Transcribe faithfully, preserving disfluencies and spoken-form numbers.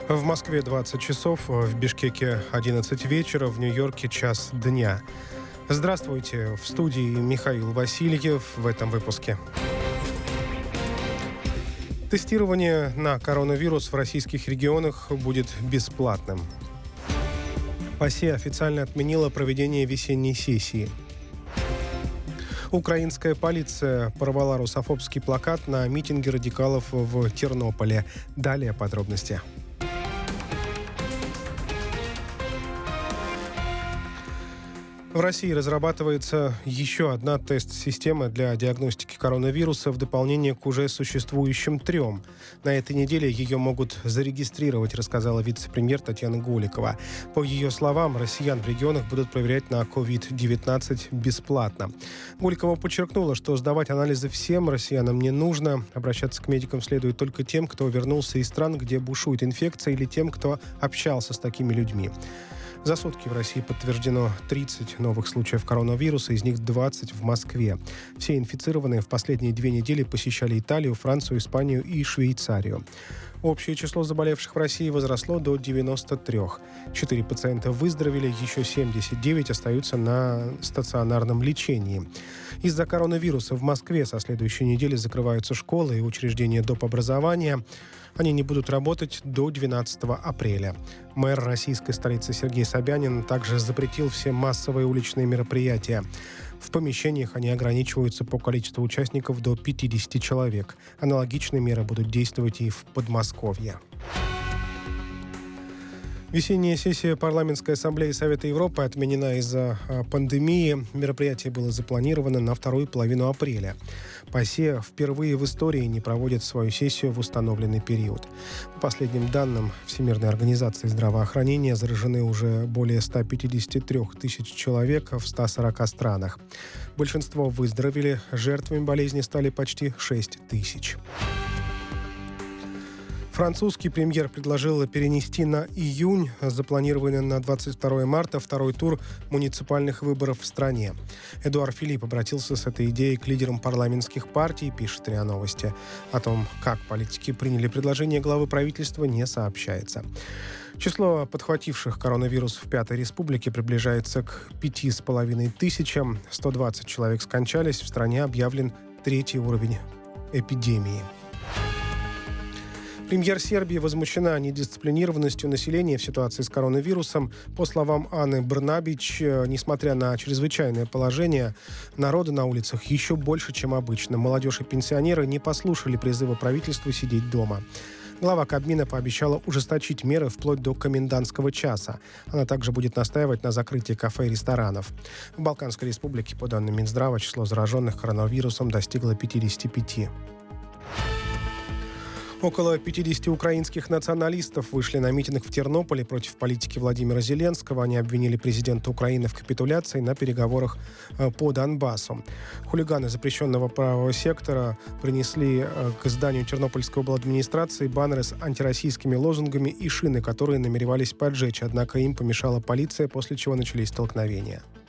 В Москве двадцать часов, в Бишкеке одиннадцать вечера, в Нью-Йорке час дня. Здравствуйте, в студии Михаил Васильев в этом выпуске. Тестирование на коронавирус в российских регионах будет бесплатным. ПАСЕ официально отменила проведение весенней сессии. Украинская полиция порвала русофобский плакат на митинге радикалов в Тернополе. Далее подробности. В России разрабатывается еще одна тест-система для диагностики коронавируса в дополнение к уже существующим трем. На этой неделе ее могут зарегистрировать, рассказала вице-премьер Татьяна Голикова. По ее словам, россиян в регионах будут проверять на ковид девятнадцать бесплатно. Голикова подчеркнула, что сдавать анализы всем россиянам не нужно. Обращаться к медикам следует только тем, кто вернулся из стран, где бушует инфекция, или тем, кто общался с такими людьми. За сутки в России подтверждено тридцать новых случаев коронавируса, из них двадцать в Москве. Все инфицированные в последние две недели посещали Италию, Францию, Испанию и Швейцарию. Общее число заболевших в России возросло до девяноста трёх. Четыре пациента выздоровели, еще семьдесят девять остаются на стационарном лечении. Из-за коронавируса в Москве со следующей недели закрываются школы и учреждения доп. Образования. Они не будут работать до двенадцатого апреля. Мэр российской столицы Сергей Собянин также запретил все массовые уличные мероприятия. В помещениях они ограничиваются по количеству участников до пятидесяти человек. Аналогичные меры будут действовать и в Подмосковье. Весенняя сессия Парламентской ассамблеи Совета Европы отменена из-за пандемии. Мероприятие было запланировано на вторую половину апреля. ПАСЕ впервые в истории не проводит свою сессию в установленный период. По последним данным Всемирной организации здравоохранения заражены уже более ста пятидесяти трёх тысяч человек в ста сорока странах. Большинство выздоровели, жертвами болезни стали почти шесть тысяч. Французский премьер предложил перенести на июнь запланированный на двадцать второе марта второй тур муниципальных выборов в стране. Эдуард Филипп обратился с этой идеей к лидерам парламентских партий, пишет РИА Новости. О том, как политики приняли предложение главы правительства, не сообщается. Число подхвативших коронавирус в Пятой Республике приближается к пяти с половиной тысячам. сто двадцать человек скончались. В стране объявлен третий уровень эпидемии. Премьер Сербии возмущена недисциплинированностью населения в ситуации с коронавирусом. По словам Аны Брнабич, несмотря на чрезвычайное положение, народа на улицах еще больше, чем обычно. Молодежь и пенсионеры не послушали призыва правительства сидеть дома. Глава Кабмина пообещала ужесточить меры вплоть до комендантского часа. Она также будет настаивать на закрытии кафе и ресторанов. В Балканской республике, по данным Минздрава, число зараженных коронавирусом достигло пятидесяти пяти. Около пятидесяти украинских националистов вышли на митинг в Тернополе против политики Владимира Зеленского. Они обвинили президента Украины в капитуляции на переговорах по Донбассу. Хулиганы запрещенного правого сектора принесли к зданию Тернопольской обладминистрации баннеры с антироссийскими лозунгами и шины, которые намеревались поджечь, однако им помешала полиция, после чего начались столкновения.